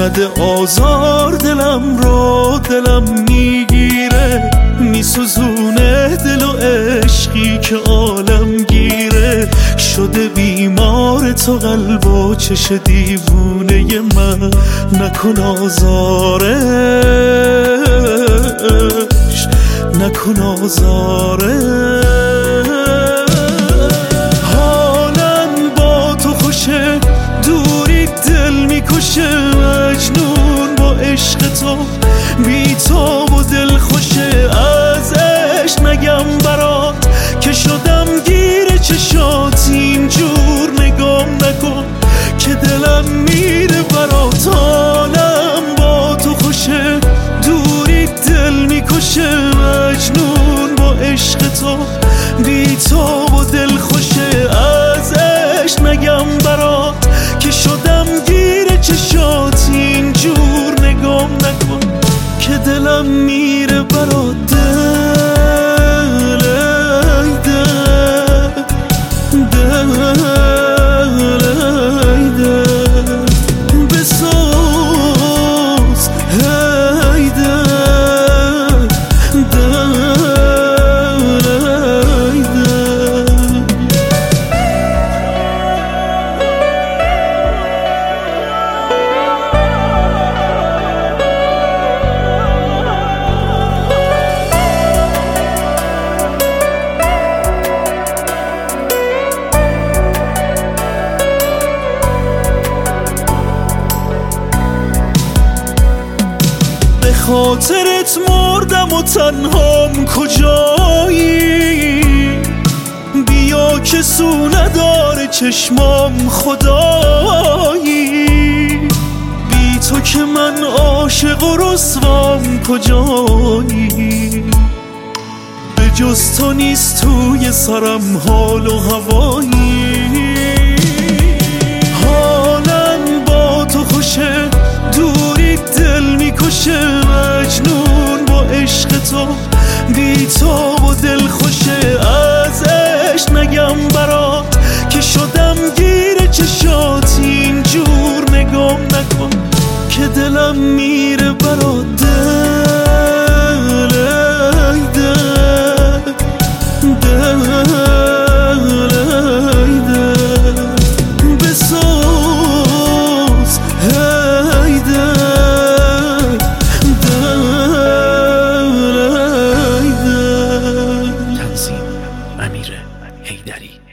نده آزار دلم رو، دلم میگیره میسوزونه دل و عشقی که عالم گیره شده بیمار تو قلب و چش دیوونه من نکن آزارش نکن آزارش حالم با تو خوشه دوری دل میکشه مجنون با عشق تو بی تو و دل خوشه از عشق نگم برات که شدم گیر چشات اینجور نگام نکن که دلم میره برات حالم با تو خوشه دوری دل میکشه مجنون با عشق تو بی تو و دل خوشه از عشق نگم برات که شدم گیر چشات اینجور نگام نکن که دلم میره برات خاطرت مردم و تنهام کجایی بیا که سو نداره چشمام خدایی بی تو که من عاشق و رسوام کجایی به جز تو نیست توی سرم حال و هوایی حالم با تو خوشه دوری دل میکشه مجنون با عشق تو بی تو و دل خوشه از عشق نگم برات که شدم گیر چشات اینجور نگام نکن که دلم میره برات امیر حیدری.